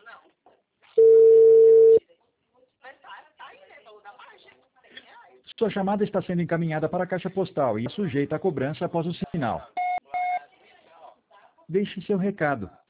Sua chamada está sendo encaminhada para a caixa postal e é sujeita a cobrança após o sinal. Deixe seu recado.